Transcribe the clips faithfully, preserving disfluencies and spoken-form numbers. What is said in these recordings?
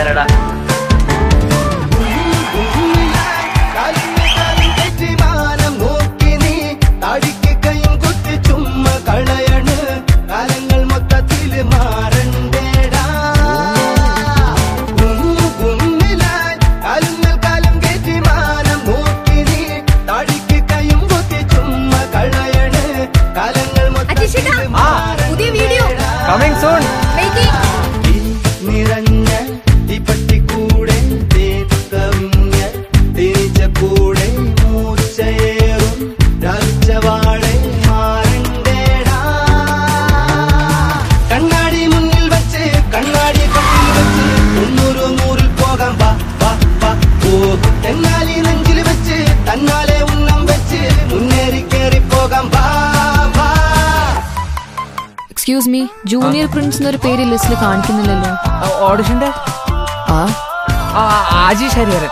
ആരാടാ? Coming soon. നിറഞ്ഞ തീപ്പട്ടിക്കൂടെ തേക്കവിഞ്ഞ തേജക്കൂടെ മൂച്ചയേറും രാജവാടെ മാറണ്ടേടാ. കണ്ണാടി മുന്നിൽ വെച്ച് കണ്ണാടി കട്ടിൽ വെച്ച് മുന്നൂറ് നൂറിൽ പോകാം വാ വാ വാ പോകും. തെന്നാലി നെഞ്ചിൽ വെച്ച് തന്നാലെ ഉന്നം വെച്ച് മുന്നേറി കേറി പോകാം വാ വാ. എക്സ്ക്യൂസ് മീ, ജൂനിയർ പ്രിൻസ് എന്നൊരു പേര് ലിസ്റ്റിൽ കാണിക്കുന്നില്ലല്ലോ. ഓഡിഷന്റെ ആ ആജി ശരിവരൻ.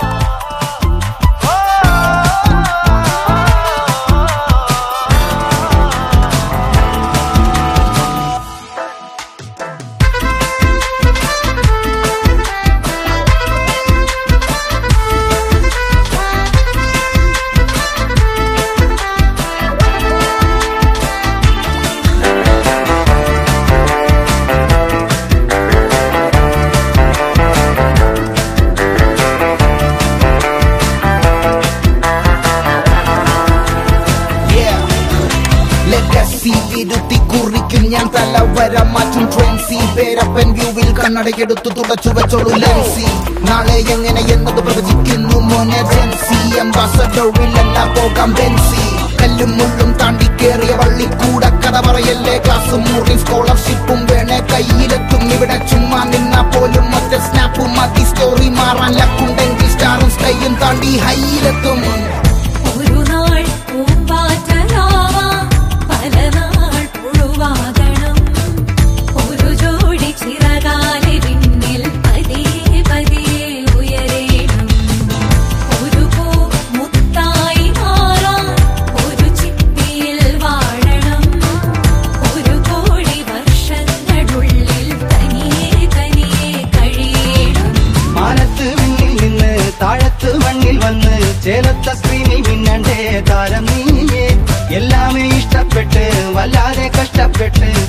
വിരുത്തി കുറിക്കും ഞാൻ തലവര മാറ്റും ട്രെൻസി. പേരപ്പൻ വ്യൂവിൽ കണ്ണടയെടുത്തു തുടച്ചു വെച്ചോളൂ ലെൻസി. നാളെ എങ്ങനെ എന്നത് പ്രവചിക്കുന്നു മോനെ ജെൻസി. അംബാസഡറിലല്ല പോകാം ബെൻസി. കല്ലും മുള്ളും താണ്ടി കേറിയ വള്ളിക്കൂട കഥ പറയല്ലേ. ക്ലാസ്സും മുറിയും സ്കോളർഷിപ്പും വേണേ കയ്യിലെത്തും. ഇവിടെ ചുമ്മാ നിന്നാ പോലും ഒറ്റ സ്നാപ്പും മതി. സ്റ്റോറി മാറാൻ ലക്കുണ്ടെങ്കിൽ സ്റ്റാറും സ്റ്റൈയും താണ്ടി ഹൈയിലെത്തും. ഒരു നാൾ പൂമ്പാറ്റനാവാ പല നാൾ പുഴുവാകണം. ഒരു ജോഡി ചിറകാലെ പിന്നിൽ പതിയെ പതിയെ ഉയരേണം. ഒരു പൂ മുത്തായി മാറാൻ ഒരു ചിപ്പിയിൽ വാഴണം. ഒരു കോടി വർഷങ്ങളുള്ളിൽ തനിയെ തനിയെ കഴിയണം. മാനത്ത് വിണ്ണിൽ നിന്ന് താഴത്ത് മണ്ണിൽ വന്ന് ചേലത്ത സ്ക്രീനിൽ മിന്നണ്ടേ താരം നീയേ. എല്ലാമേ ഇഷ്ടപ്പെട്ട് വല്ലാതെ കഷ്ടപ്പെട്ട്